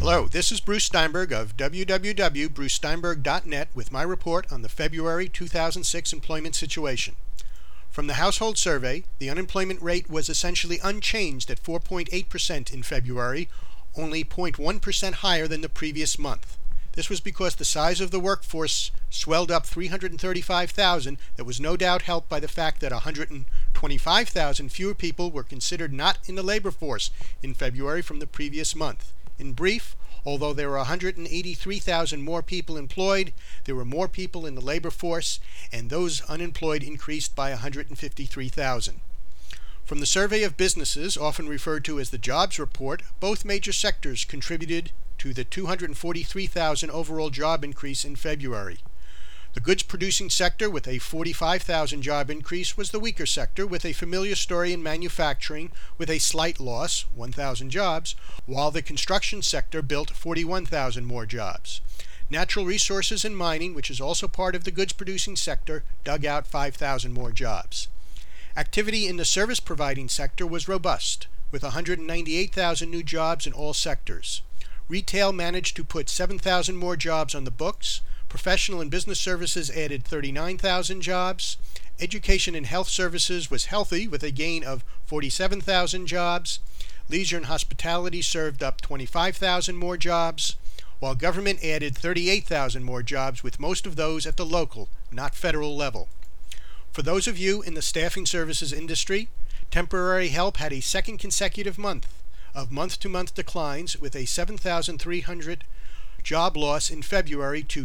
Hello, this is Bruce Steinberg of www.brucesteinberg.net with my report on the February 2006 employment situation. From the household survey, the unemployment rate was essentially unchanged at 4.8% in February, only 0.1% higher than the previous month. This was because the size of the workforce swelled up 335,000. That was no doubt helped by the fact that 125,000 fewer people were considered not in the labor force in February from the previous month. In brief, although there were 183,000 more people employed, there were more people in the labor force, and those unemployed increased by 153,000. From the survey of businesses, often referred to as the jobs report, both major sectors contributed to the 243,000 overall job increase in February. The goods-producing sector, with a 45,000 job increase, was the weaker sector, with a familiar story in manufacturing with a slight loss, 1,000 jobs, while the construction sector built 41,000 more jobs. Natural resources and mining, which is also part of the goods-producing sector, dug out 5,000 more jobs. Activity in the service-providing sector was robust, with 198,000 new jobs in all sectors. Retail managed to put 7,000 more jobs on the books. Professional and business services added 39,000 jobs. Education and health services was healthy with a gain of 47,000 jobs. Leisure and hospitality served up 25,000 more jobs, while government added 38,000 more jobs, with most of those at the local, not federal level. For those of you in the staffing services industry, temporary help had a second consecutive month of month-to-month declines, with a 7,300 job loss in February to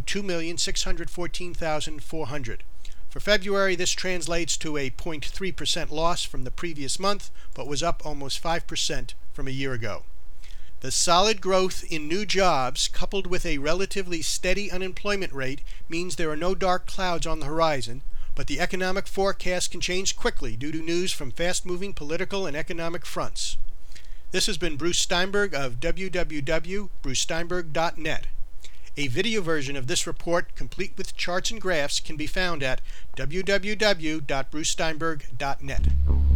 2,614,400. For February, this translates to a 0.3% loss from the previous month, but was up almost 5% from a year ago. The solid growth in new jobs, coupled with a relatively steady unemployment rate, means there are no dark clouds on the horizon, but the economic forecast can change quickly due to news from fast-moving political and economic fronts. This has been Bruce Steinberg of www.brucesteinberg.net. A video version of this report, complete with charts and graphs, can be found at www.brucesteinberg.net.